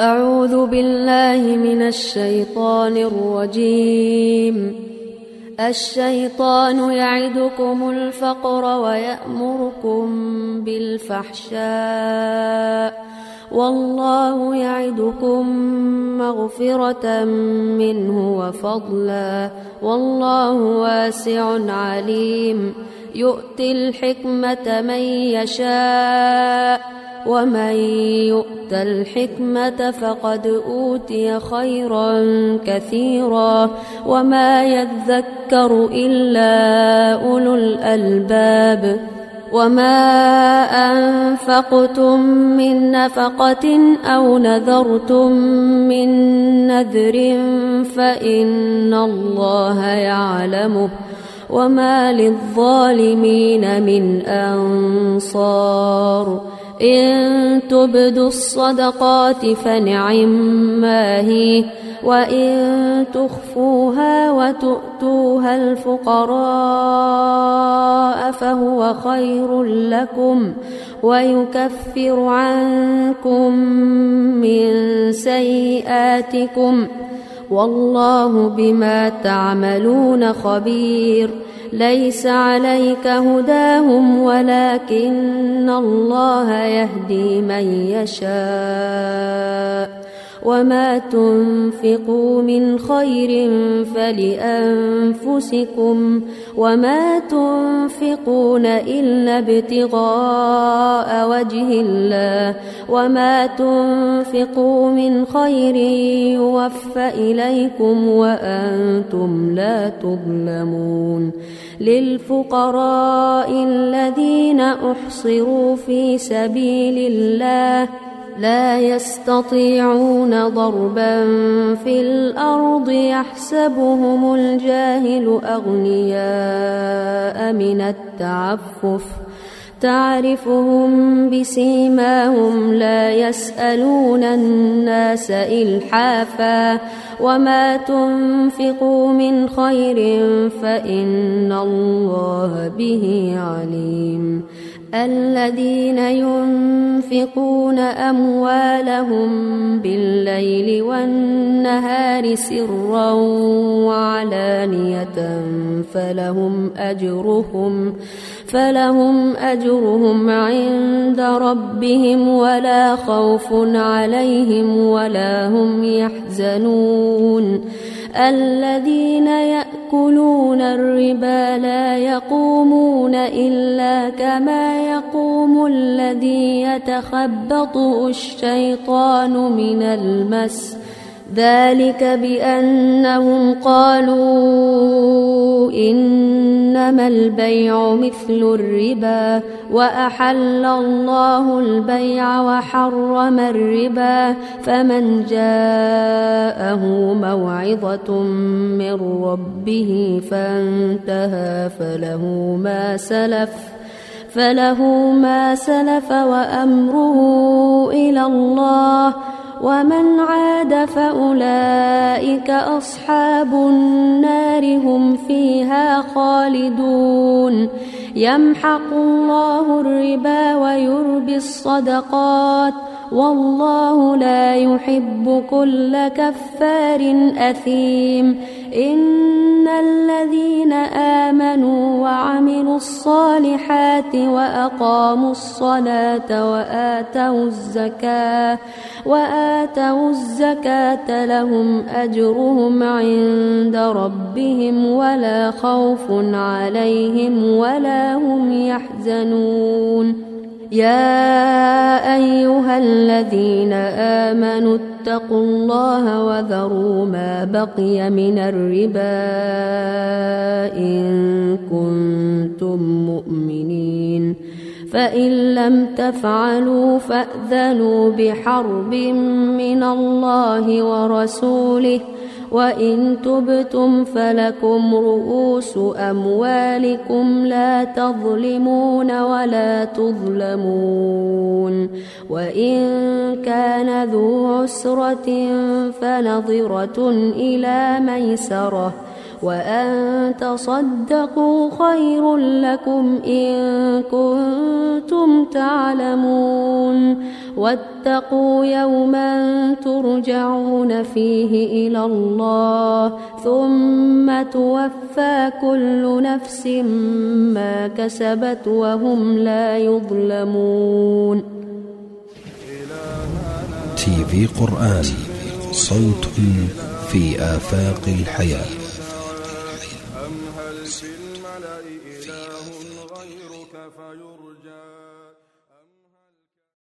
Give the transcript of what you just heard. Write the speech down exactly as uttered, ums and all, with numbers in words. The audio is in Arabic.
أعوذ بالله من الشيطان الرجيم. الشيطان يعدكم الفقر ويأمركم بالفحشاء والله يعدكم مغفرة منه وفضلا والله واسع عليم. يؤتي الحكمة من يشاء ومن يؤت الحكمة فقد أوتي خيرا كثيرا وما يذكر إلا أولو الألباب. وما أنفقتم من نفقة أو نذرتم من نذر فإن الله يعلمه وما للظالمين من أنصار. إن تبدوا الصدقات فنعما هي وإن تخفوها وتؤتوها الفقراء فهو خير لكم ويكفر عنكم من سيئاتكم والله بما تعملون خبير. ليس عليك هداهم ولكن الله يهدي من يشاء وما تنفقوا من خير فلأنفسكم وما تنفقون إلا ابتغاء وجه الله وما تنفقوا من خير يوفى إليكم وأنتم لا تظلمون. للفقراء الذين أحصروا في سبيل الله لا يستطيعون ضربا في الأرض يحسبهم الجاهل أغنياء من التعفف تعرفهم بسيماهم لا يسألون الناس إلحافا وما تنفقوا من خير فإن الله به عليم. الذين ينفقون أموالهم بالليل والنهار سرا وعلانية فلهم أجرهم فلهم أجرهم عند ربهم ولا خوف عليهم ولا هم يحزنون. الذين يأكلون الربا لا يقومون إلا كما يقوم الذي يتخبطه الشيطان من المس ذلك بأنهم قالوا إنما البيع مثل الربا وأحل الله البيع وحرم الربا. فمن جاءه موعظة من ربه فانتهى فله ما سلف فله ما سلف وأمره إلى الله ومن عاد فأولئك أصحاب النار هم فيها خالدون. يمحق الله الربا ويربي الصدقات والله لا يحب كل كفار أثيم. إن الذين آمنوا وعملوا الصالحات وأقاموا الصلاة وآتوا الزكاة وآتوا الزكاة لهم أجرهم عند ربهم ولا خوف عليهم ولا هم يحزنون. يا أيها الذين آمنوا اتقوا الله وذروا ما بقي من الربا إن كنتم مؤمنين فإن لم تفعلوا فأذنوا بحرب من الله ورسوله وإن تبتم فلكم رؤوس أموالكم لا تظلمون ولا تظلمون. وإن كان ذو عسرة فنظرة إلى ميسرة وأن تصدقوا خير لكم إن كنتم تعلمون. واتقوا يوما ترجعون فيه إلى الله ثم توفى كل نفس ما كسبت وهم لا يظلمون. تي في قرآن، صوت في آفاق الحياة. أم هل في الملأ إله غيرك فيرجى